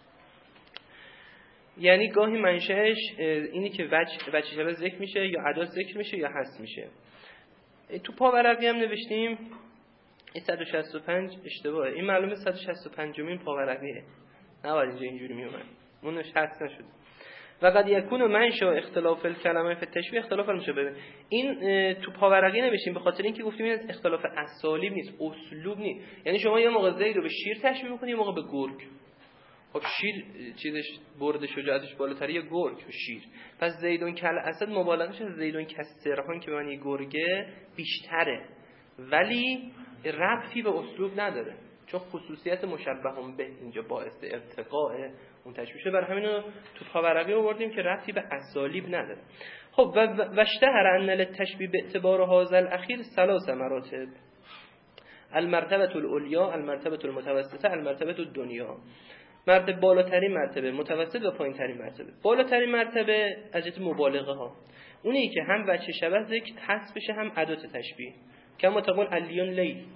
یعنی گاهی منشأش اینی که وجه ذکر میشه یا عداد ذکر میشه یا حذف میشه. تو پاورقی هم نوشتیم این 165 اشتباهه. این معلومه 165مین پاورقیه. نباید اینجا اینجوری میومد. اونش حذف نشد. و قد یکون منشأ اختلاف الکلمه فی التشبیه اختلاف المشابه. این تو پاورقی نوشتیم به خاطر اینکه گفتیم این اختلاف اسالیب نیست، اسلوب نیست. یعنی شما یه موقع زید رو به شیر تشبیه می‌کنی، یه موقع به گرگ. خب شیر چیزش برد شجاعتش بالاتره یه گرگ و شیر. پس زیدون کل اسد مبالغه‌اش از زیدون کسرهان که معنی گرگه بیشتره، ولی ربطی به اسلوب نداره چون خصوصیت مشبهون به اینجا باعث ارتقاء اون تشبیه شده. برای همین تو پاورقی آوردیم که ربطی به اسالیب نداره. خب و اشتهر ان التشبیه به اعتبار هذا الاخیر ثلاث مراتب: المرتبه العلیا، المرتبه المتوسطه، المرتبه الدنیا. مرتبه بالاترین مرتبه، متوسط و پایینترین مرتبه. بالاترین مرتبه از جهت مبالغه ها اونی که هم وجه شبه ذکر هست بشه هم ادات تشبیه. کما تقول علیون لیل.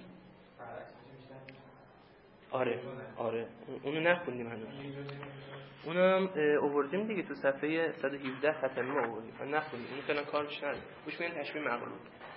آره اونو نخوندیم هنوز. اونم آوردیم دیگه تو صفحه 117 خط ما آوردیم. نخوندیم. اون فعلا کارش نداره. گوش می‌کنین تشبیه مغلوب.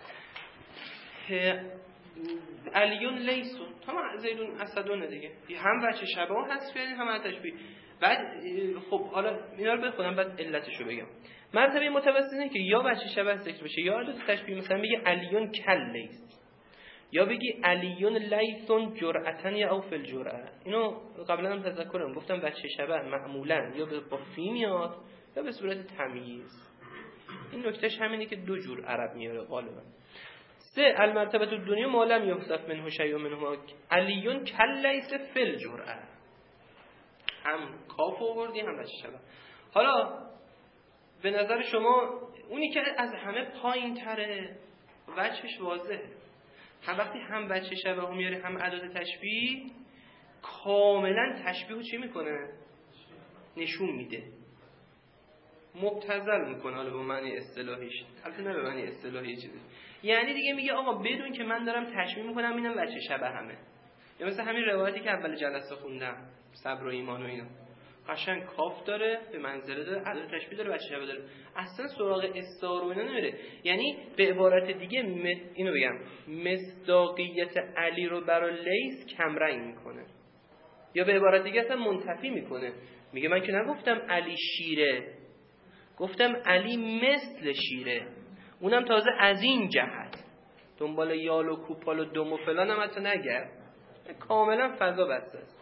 علیون لیسون تمام زیدون اسدونه دیگه. هم وجه شبه هست یعنی هم تشبیه. بعد خب حالا اینا رو بخونم بعد علتشو بگم. مرتبه متوسطه که یا وجه شبه ذکر بشه یا ادات تشبیه. مثلا بگی علیون کل لیس یا بگی علیون لیسون جرأتن یا او فی الجرأه. اینو قبلا هم تذکرم گفتم وجه شبه معمولا یا با فی میاد یا به صورت تمییز. این نکتهش همینه که دو جور عرب میاره غالبا. 3 المرتبه الدنیا ما لم یحذف منه شیء منه علیون کل لیس فی الجرأه. هم کاف آوردی هم وجه شبه. حالا به نظر شما اونی که از همه پایین تره وجهش واضحه. هم وقتی هم وجه شبه هم میاره هم ادات تشبیه کاملا تشبیهو چی میکنه؟ نشون میده، مبتذل میکنه. حالا به معنی اصطلاحیش، البته نه به معنی اصطلاحی چیزی، یعنی دیگه میگه آقا بدون که من دارم تشبیه میکنم اینم وجه شبه همه. یا مثلا همین روایتی که اول جلسه خوندم صبر و ایمان و اینا قشنگ کاف داره، به منزله داره، ادات تشبیه داره، وجه شبه داره، اصلا سراغ استعاره و اینا نمیره. یعنی به عبارت دیگه اینو بگم مصداقیت علی رو برای لیس کم رنگ میکنه، یا به عبارت دیگه اصلا منتفی میکنه. میگه من که نگفتم علی شیره، گفتم علی مثل شیره، اونم تازه از این جهت، دنبال یال و کوپال و دم و فلان هم حتی نگرد، کاملا فضا بسته است.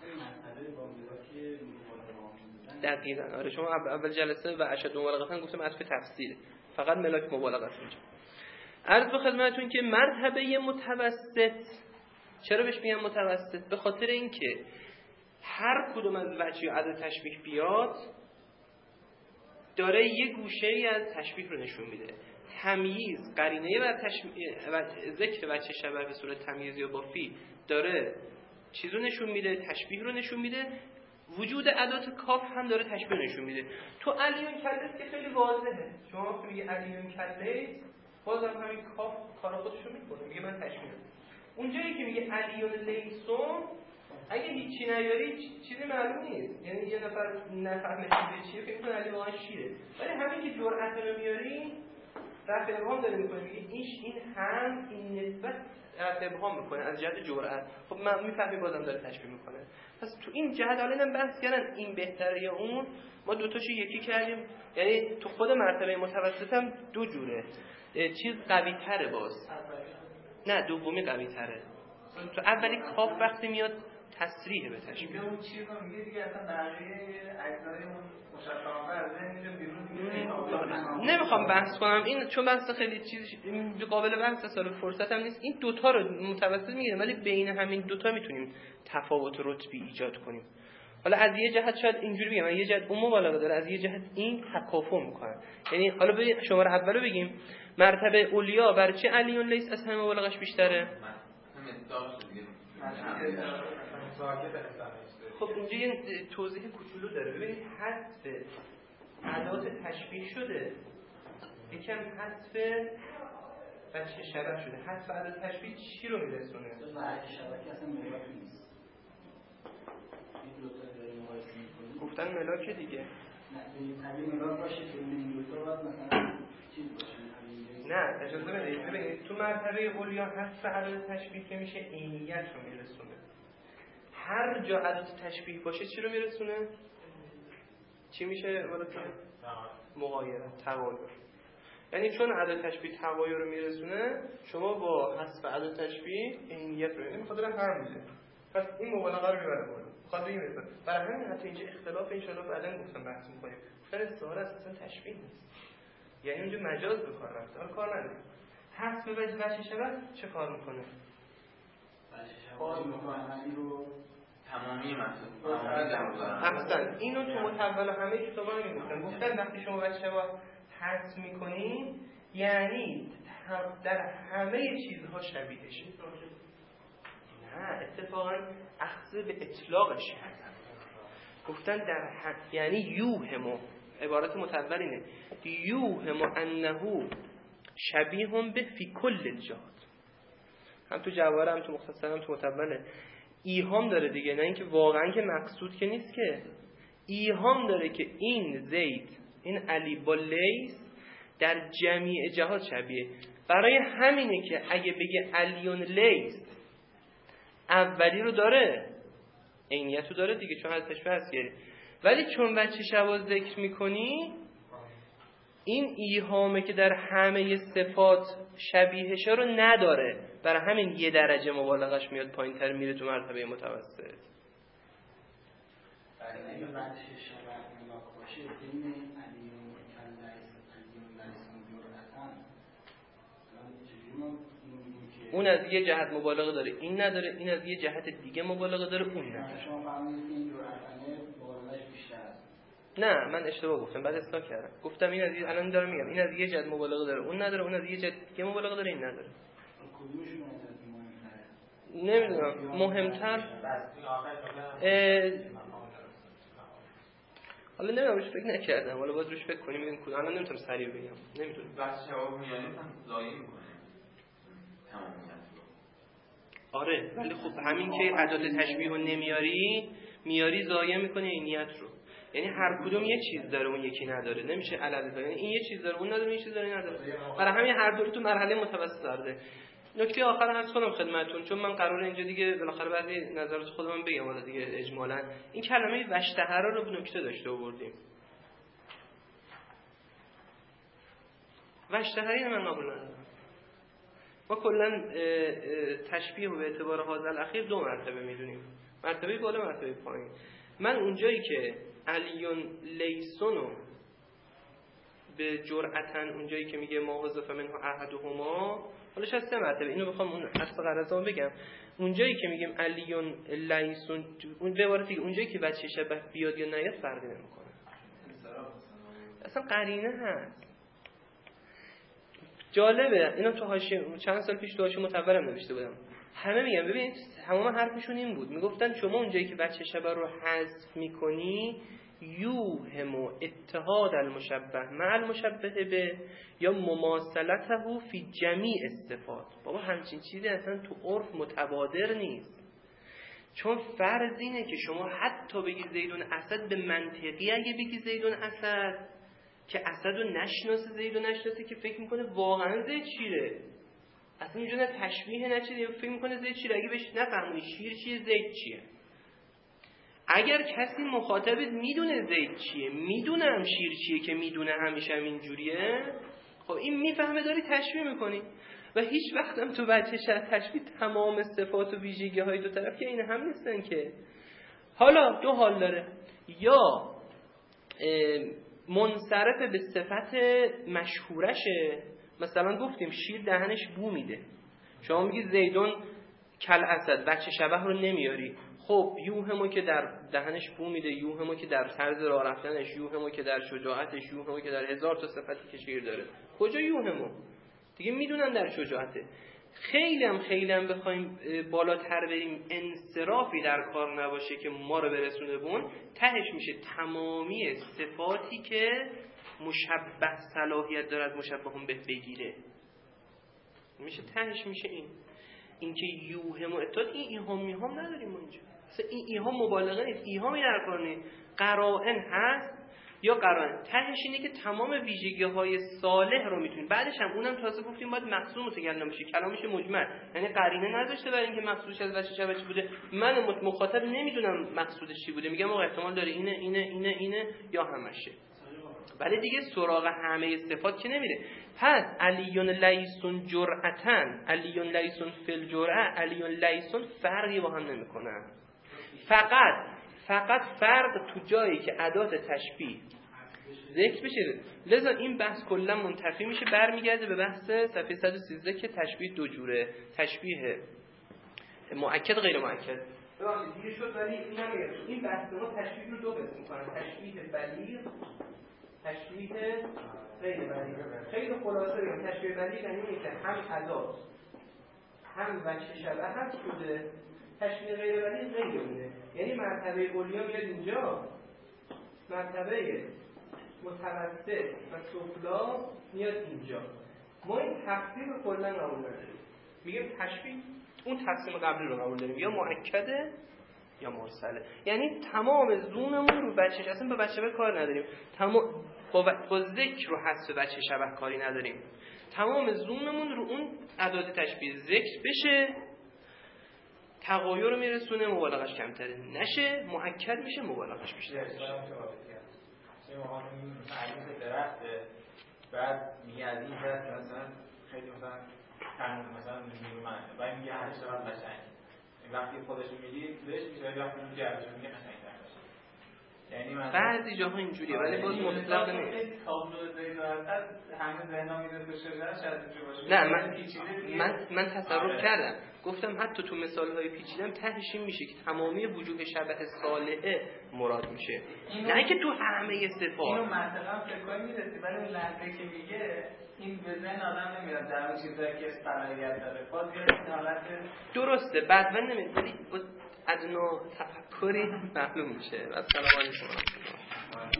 دقیقاً آره. شما اول جلسه و اشد مبالغه گفتم عطف تفسیره، فقط ملاک مبالغه است اینجا. عرض به خدمتتون که مرتبه متوسط، چرا بهش میگن متوسط؟ به خاطر اینکه هر کدوم از وجه یا ادات تشبیه بیاد داره یه گوشه‌ای از تشبیه رو نشون میده. تمییز قرینه بر ذکر وجه شبه به صورت تمییز یا با فی داره چیزو نشون میده، تشبیه رو نشون میده. وجود ادات کاف هم داره تشبیه نشون میده. تو علیون کلیس که خیلی واضحه، شما وقتی میگه علیون کلیس باز هم همین کاف کار خودشو میکنه، میگه من تشبیه. اونجایی که میگه علیون لیسون اگه هیچی نیاری چیزی معلوم نیست، یعنی یه نفر نفهمه چیه فکر کنه علی واقعا شیره، ولی همین که جرأت رو میاری رفع ابهام داره میکنه، میگه این هم این نسبت رفع ابهام میکنه از جهت جرأت. خب من میفهمی بازم داره تشبیه میکنه. پس تو این جهت حالا اینم بحث کردن این بهتره یا اون، ما دو تاشو یکی کردیم. یعنی تو خود مرتبه متوسط هم دو جوره، چیز قوی تره باز، نه دومی قوی تره. تو اولی کاف وقتی میاد تصریح به تشبیه اون چیز رو میگه دیگه، اصلا بقیه اجزای اون مشخصه از ذهن بیرون دیگه. نمیخوام بحث کنم این، چون بحث خیلی چیز قابل بحث است، فرصت هم نیست. این دوتا رو متوسط میگیریم، ولی بین همین دوتا میتونیم تفاوت رتبی ایجاد کنیم. حالا از یه جهت شاید اینجوری بگم، یه جهت اون مبالغه داره، از یه جهت این تکافؤ میکنه. یعنی حالا به شماره اولو بگیم مرتبه اولیا برای چه علیون لیس از همه مبالغش بیشتره؟ خب اینجا یه توضیح کوچولو داره. ببینید حذف ادات تشبیه شده، یکم حذف وجه شبه شده. حذف ادات تشبیه چی رو میرسونه؟ وجه شبه که اصلا ملاک نیست. این دوتا داره مقایسه میکنیم. گفتن ملاک دیگه. نه اگه ملاک باشه که این دوتا باید مثلا چیز باشه. نه اجازه بدید. ببینید تو مرتبه اولیا حذف ادات تشبیه که میشه عینیت رو میرسونه. هر جا ادات تشبیه باشه چی رو میرسونه؟ چی میشه؟ مغایرت، تغایر. یعنی چون ادات تشبیه تغایر رو میرسونه، شما با حذف ادات تشبیه عینیت رو میخواد هم میشه. پس این مبالغه رو میبره بالا. خاطر این مثلا برای همین حتی اینجا اختلاف ان شاءالله بعداً گفتم بحث می‌کنیم. گفتن استعاره اصلا تشبیه نیست. یعنی اونجا مجاز به کار رفته. حالا کار نداره. حذف وجه شبه چه کار میکنه؟ وجه شبه معنی رو تمامی مطلب احسن. اینو تو متول همه کتابا میگفتن. گفتن وقتی شما بچه ها حذف میکنین یعنی در همه چیزها شبیهشه. نه اتفاقا اخذ به اطلاقش کردن. گفتن در یعنی یوهمو، عبارت متول اینه، یوهمو انه شبیه به فی کل الجهات. هم تو جواهر هم تو مختصر هم تو متوله ایهام داره دیگه، نه اینکه واقعا که مقصود که نیست، که ایهام داره که این زید، این علی با لیس در جمیع جهات شبیه. برای همینه که اگه بگه علیون لیس اولی رو داره، عینیت رو داره دیگه، چون از تشبیه هست گیری. ولی چون بچه شبا ذکر میکنی این ایهامه که در همه صفات شبیهشه رو نداره، برای همین یه درجه مبالغش میاد پایین تر، میره تو مرتبه متوسط. اگه بچه شبه ملاک باشه دین علیون اون از یه جهت مبالغه داره، این نداره، این از یه جهت دیگه مبالغه داره، اون نداره. شما فهمیدید این جرأتنه مبالغه‌اش بیشتر است. نه من اشتباه گفتم، بعد اصلاح کردم. گفتم این از یه، الان دارم میگم این از یه جهت مبالغه داره، اون نداره، اون از یه جهت دیگه مبالغه داره، این نداره. کدومشون مهمتره؟ نمیدونم مهمتر حالا نمیدونم، روش فکر نکردم، حالا باید روش فکر کنیم ببینیم کدوم. الان نمیتونم سریع بگم، نمیتونم. بس جواب میانه هم ضایع میکنه تمامیت رو. آره ولی خب همین که ادات تشبیه رو میاری ضایع میکنه عینیت رو. یعنی هر کدوم یه چیز داره اون یکی نداره، نمیشه علل. یعنی این یه چیز داره اون نداره، این چیز داره این نداره. برای همین هر دو رو تو مرحله متوسط داره. نکته آخر عرض کنم خدمتتون، چون من قراره اینجا دیگه بالاخره بعضی نظرات خودمون بگم، حالا دیگه اجمالاً این کلمه وشتهره رو به نکته داشته آوردیم. وشتهری من قبول ندارم. ما کلا تشبیه به اعتبار حاضر الاخیر دو مرتبه میدونیم، مرتبه بالا مرتبه پایین. من اونجایی که علیون لیسونو به جرأتن، اونجایی که میگه ما حذف منه احدهما، حالا شاید سه مرتبه اینو بخوام اون اصل قرضا بگم، اونجایی که میگیم علیون لیسون، اون به عبارت دیگه اونجایی که بچه شبه بیاد یا نیاد فرقی نمیکنه، اصلا قرینه هست. جالبه اینا تو حاشیه چند سال پیش تو حاشیه متولم نوشته بودم، همه میگن ببین تمام حرفشون این بود، میگفتن شما اونجایی که بچه شبه رو حذف میکنی یوهم اتحاد المشبه مع المشبه به یا مماثلته فی جمیع الصفات. بابا همچین چیزی اصلا تو عرف متبادر نیست، چون فرض اینه که شما حتی بگی زیدون اسد به منطقی، اگه بگی زیدون اسد که اسد رو نشناسه، زید رو نشناسه، که فکر میکنه واقعا زید شیره، اصلا اینجا نه تشبیه نه چیزی، فکر میکنه زید شیره، اگه بهش نفهمونی شیر چیه زید چیه. اگر کسی مخاطبت میدونه زید چیه، میدونه هم شیر چیه، که میدونه همیشه هم اینجوریه، خب این میفهمه داری تشبیه میکنی. و هیچ وقت هم تو بچه تشبیه تمام صفات و ویژگی های دو طرف که این هم نیستن که. حالا دو حال داره، یا منصرف به صفت مشهورشه، مثلا گفتیم شیر دهنش بو میده، شما میگی زیدون کل اسد، بچه شبه رو نمیاری، خب یوهمو که در دهنش بو میده، یوهمو که در طرز راه رفتنش، یوهمو که در شجاعتش، یوهمو که در هزار تا صفتی که شیر داره، کجا یوهمو دیگه میدونن در شجاعته. خیلی هم بخوایم بالاتر بریم، انصرافی در کار نباشه که ما رو برسونه بون، تهش میشه تمامی صفاتی که مشبه صلاحیت دارد مشبه هم به بگیره، میشه تهش میشه این که یوهم و اتحاد. این ایهام میهام نداریم اونجا، این ایهام مبالغه نیست، ایهامی در کار نیست، قرائن هست یا قرائن، تهش اینه که تمام ویژگی‌های صالح رو میتونیم. بعدش هم اونم تازه گفتیم باید مقصود متکلم بشه، کلامش مجمل، یعنی قرینه نذاشته برای اینکه مقصودش از بچه شبه چی بوده، من مخاطب نمیدونم مقصودش چی بوده، میگم آقا احتمال داره اینه یا همشه، ولی دیگه سراغ همه صفات که نمیره. پس علیون لیسون جرأتن، علیون لیسون فی الجرأه، علیون لیسون فرقی با هم نمیکنن، فقط فرق تو جایی که ادات تشبیه ذکر بشه. لذا این بحث کلا منتفی میشه، برمیگرده به بحث صفحه 113 که تشبیه دو جوره، تشبیه مؤکد غیر مؤکد. ببخشید دیر شد ولی اینم میگه این بحث ما تشبیه رو دو قسم می‌کنه، تشبیه بلیغ، تشبیه غیر بلیغ. خیلی خلاصه بگم تشبیه بلیغ یعنی اینه که هم ادات هم وجه شبه هم شده. تشبیه غیر بلیغ غیر اینه، یعنی مرتبه علیا میاد اینجا، مرتبه متوسط و سفلا میاد اینجا. ما این تقسیم کلا قبول نداریم، میگیم تشبیه اون تقسیم قبلی رو قبول داریم، یا مؤکده یا مرسله. یعنی تمام زوممون رو بچه اصلا به بچه شبه کار نداریم، تمام با ذکر رو حذف بچه شبه کاری نداریم، تمام زوممون رو اون اعداد تشبیه ذکر بشه، تغایر رو میرسونه، مبالغش کمتره نشه، مؤکد میشه، مبالغش بیشتر بشه. ما این تعریف درخته، بعد میگه از این درخت مثلا خیلی مثلا تنون مثلا نیرومنده، بعد میگه هر چقدر قشنگ، وقتی خودش میگی بهش میشه، وقتی میگه ارزش میگه قشنگ‌تر باشه. یعنی مثلا بعضی جاها اینجوریه ولی باز مطلق نیست. تابلو زید و اسد همه ذهنا میره تو شجره شاید اینجوری باشه. نه من تصرف کردم، گفتم حتی تو مثال‌های پیچیده‌ام تهش این میشه که تمامی وجوه شبه صالحه مراد میشه، نه اینکه تو همه صفات. اینو منطقاً فکر کنی میرسی، ولی اون لحظه که میگه این به ذهن آدم نمیاد در اون چیزایی که صلاحیت داره، باز یه حالت درسته بعداً نمیاد ولی ادنا تفکری معلوم میشه. السلام علیکم.